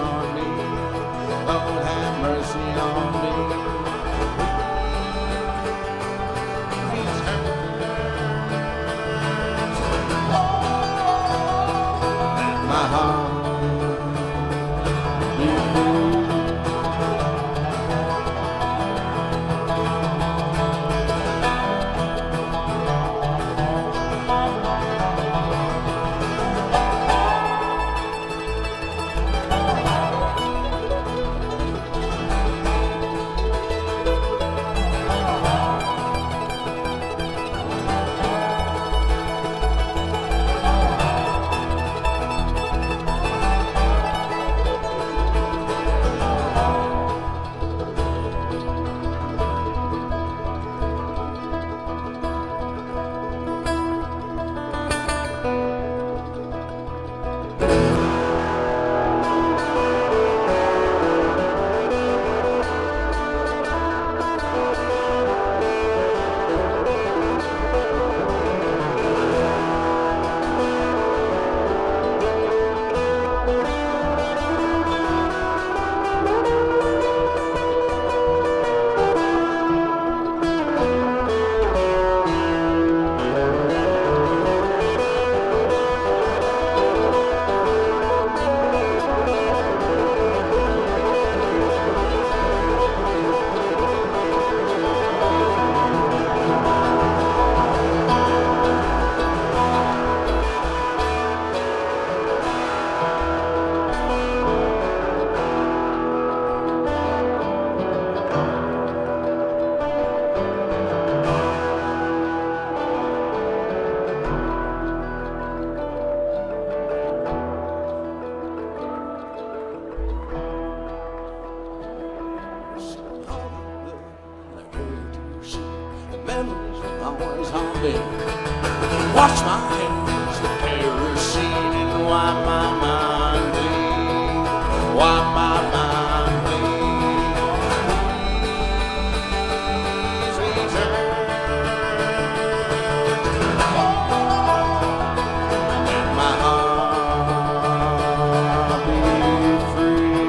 on me. Lord, have mercy on me. These hurts, let my heart be free. Memories will always haunt me. Wash my hands with kerosene and wipe my mind clean. Wipe my mind clean. Please let my heart be free.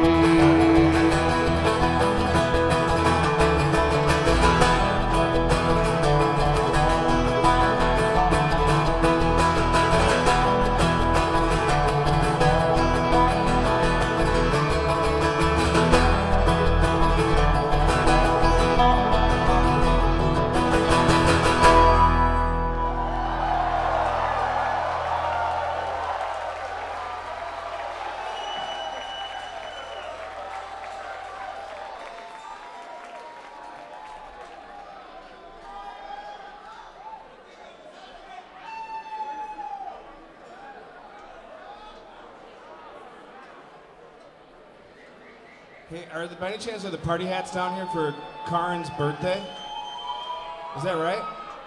Hey, by any chance are the party hats down here for Karin's birthday? Is that right?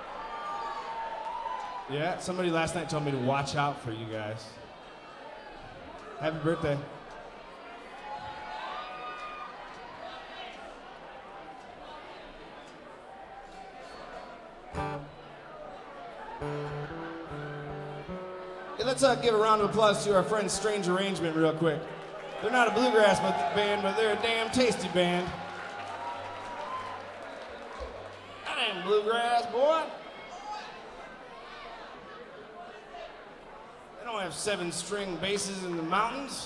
Yeah, somebody last night told me to watch out for you guys. Happy birthday. Hey, let's give a round of applause to our friend Strange Arrangement real quick. They're not a bluegrass band, but they're a damn tasty band. That ain't bluegrass, boy. They don't have 7-string basses in the mountains.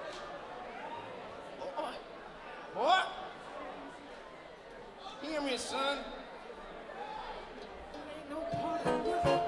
Boy. Boy. Hear me, son. There ain't no party with it.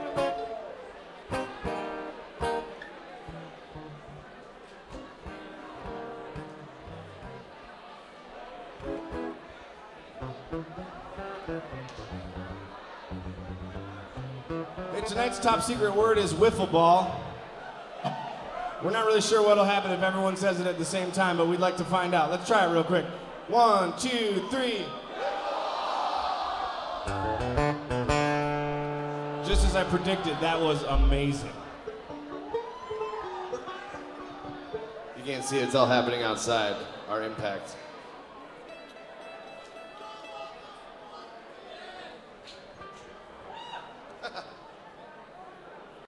Hey, tonight's top secret word is wiffle ball. We're not really sure what'll happen if everyone says it at the same time, but we'd like to find out. Let's try it real quick. 1, 2, 3. Just as I predicted, that was amazing. You can't see it, it's all happening outside, our impact.